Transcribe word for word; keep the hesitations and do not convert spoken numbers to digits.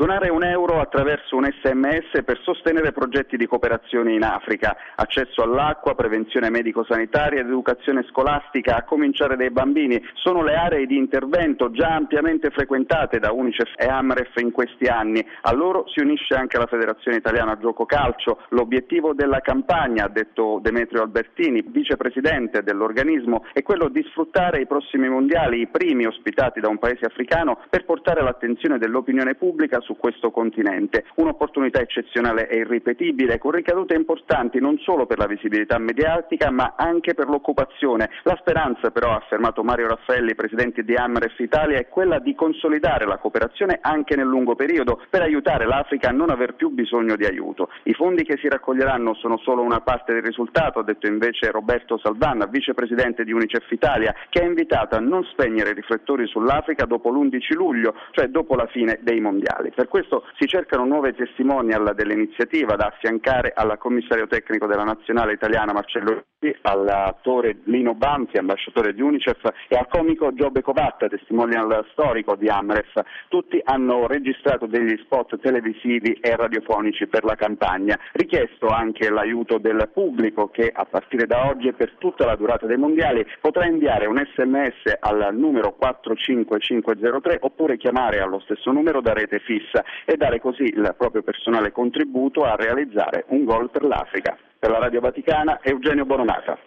Donare un euro attraverso un esse emme esse per sostenere progetti di cooperazione in Africa, accesso all'acqua, prevenzione medico-sanitaria ed educazione scolastica, a cominciare dai bambini, sono le aree di intervento già ampiamente frequentate da Unicef e Amref in questi anni. A loro si unisce anche la Federazione Italiana Gioco Calcio. L'obiettivo della campagna, ha detto Demetrio Albertini, vicepresidente dell'organismo, è quello di sfruttare i prossimi mondiali, i primi ospitati da un paese africano, per portare l'attenzione dell'opinione pubblica su questo continente. Un'opportunità eccezionale e irripetibile, con ricadute importanti non solo per la visibilità mediatica ma anche per l'occupazione. La speranza però, ha affermato Mario Raffaelli, presidente di Amref Italia, è quella di consolidare la cooperazione anche nel lungo periodo per aiutare l'Africa a non aver più bisogno di aiuto. I fondi che si raccoglieranno sono solo una parte del risultato, ha detto invece Roberto Saldanha, vicepresidente di Unicef Italia, che ha invitato a non spegnere i riflettori sull'Africa dopo l'undici luglio, cioè dopo la fine dei mondiali. Per questo si cercano nuove testimonial dell'iniziativa da affiancare al commissario tecnico della nazionale italiana Marcello Ricci, all'attore Lino Banfi, ambasciatore di Unicef, e al comico Giobbe Covatta, testimonial storico di Amref. Tutti hanno registrato degli spot televisivi e radiofonici per la campagna. Richiesto anche l'aiuto del pubblico che a partire da oggi e per tutta la durata dei mondiali potrà inviare un esse emme esse al numero quattro cinque cinque zero tre oppure chiamare allo stesso numero da rete fissa e dare così il proprio personale contributo a realizzare un gol per l'Africa. Per la Radio Vaticana, Eugenio Bonomata.